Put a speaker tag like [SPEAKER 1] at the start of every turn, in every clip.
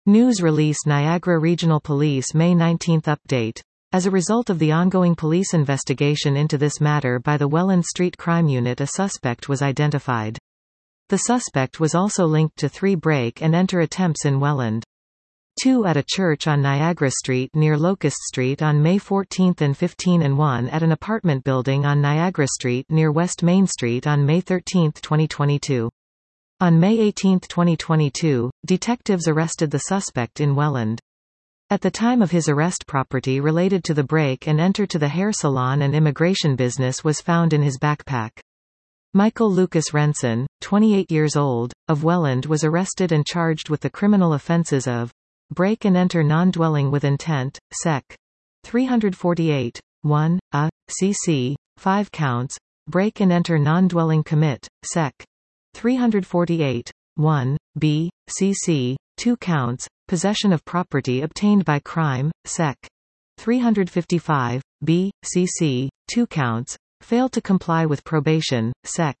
[SPEAKER 1] News release Niagara Regional Police May 19 update. As a result of the ongoing police investigation into this matter by the Welland Street Crime Unit, a suspect was identified. The suspect was also linked to 3 break-and-enter attempts in Welland. 2 at a church on Niagara Street near Locust Street on May 14 and 15, and 1 at an apartment building on Niagara Street near West Main Street on May 13, 2022. On May 18, 2022, detectives arrested the suspect in Welland. At the time of his arrest, property related to the break-and-enter to the hair salon and immigration business was found in his backpack. Michael Lucas Renson, 28 years old, of Welland, was arrested and charged with the criminal offences of break-and-enter non-dwelling with intent, Sec. 348, 1, a, cc. 5 counts, break-and-enter non-dwelling commit, Sec. 348, 1, b, cc. 2 counts, possession of property obtained by crime, Sec. 355, b, cc. 2 counts, failed to comply with probation, Sec.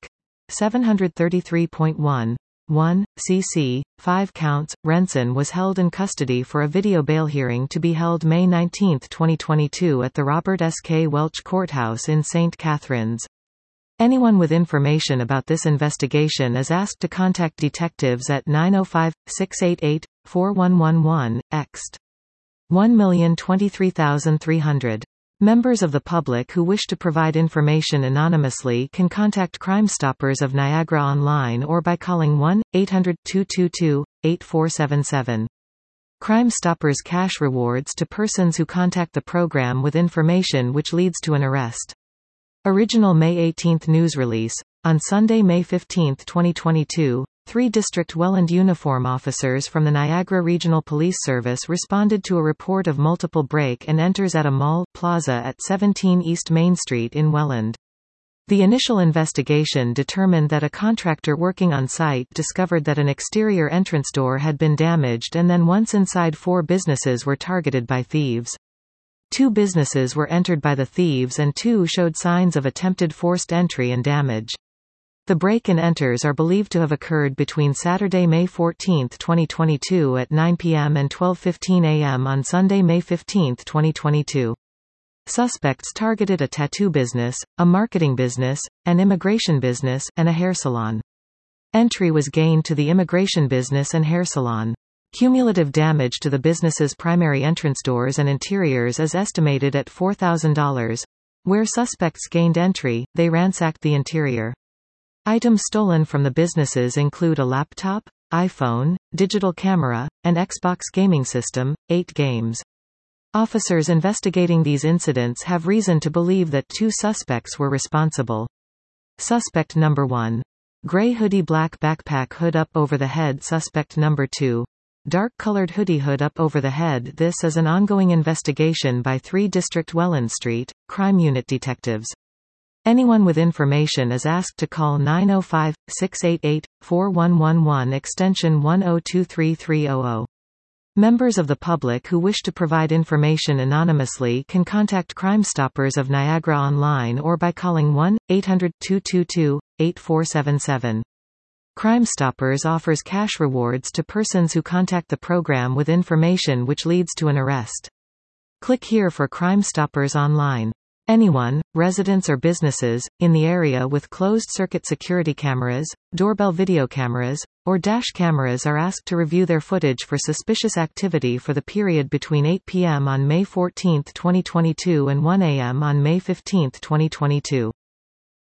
[SPEAKER 1] 733.1, 1, cc. 5 counts. Renson was held in custody for a video bail hearing to be held May 19, 2022 at the Robert S. K. Welch Courthouse in St. Catharines. Anyone with information about this investigation is asked to contact detectives at 905-688-4111, ext. 1,023,300. Members of the public who wish to provide information anonymously can contact Crime Stoppers of Niagara online or by calling 1-800-222-8477. Crime Stoppers cash rewards to persons who contact the program with information which leads to an arrest. Original May 18 news release. On Sunday, May 15, 2022, 3 District Welland uniform officers from the Niagara Regional Police Service responded to a report of multiple break-and-enters at a mall plaza at 17 East Main Street in Welland. The initial investigation determined that a contractor working on site discovered that an exterior entrance door had been damaged, and then once inside, 4 businesses were targeted by thieves. 2 businesses were entered by the thieves and 2 showed signs of attempted forced entry and damage. The break-and-enters are believed to have occurred between Saturday, May 14, 2022 at 9 p.m. and 12:15 a.m. on Sunday, May 15, 2022. Suspects targeted a tattoo business, a marketing business, an immigration business, and a hair salon. Entry was gained to the immigration business and hair salon. Cumulative damage to the business's primary entrance doors and interiors is estimated at $4,000. Where suspects gained entry, they ransacked the interior. Items stolen from the businesses include a laptop, iPhone, digital camera, and Xbox gaming system, 8 games. Officers investigating these incidents have reason to believe that 2 suspects were responsible. Suspect number 1. Gray hoodie, black backpack, hood up over the head. Suspect number 2. Dark-colored hoodie, hood up over the head. This is an ongoing investigation by 3 District Welland Street Crime Unit detectives. Anyone with information is asked to call 905-688-4111 extension 1023300. Members of the public who wish to provide information anonymously can contact Crime Stoppers of Niagara online or by calling 1-800-222-8477. Crime Stoppers offers cash rewards to persons who contact the program with information which leads to an arrest. Click here for Crime Stoppers online. Anyone, residents or businesses, in the area with closed-circuit security cameras, doorbell video cameras, or dash cameras are asked to review their footage for suspicious activity for the period between 8 p.m. on May 14, 2022 and 1 a.m. on May 15, 2022.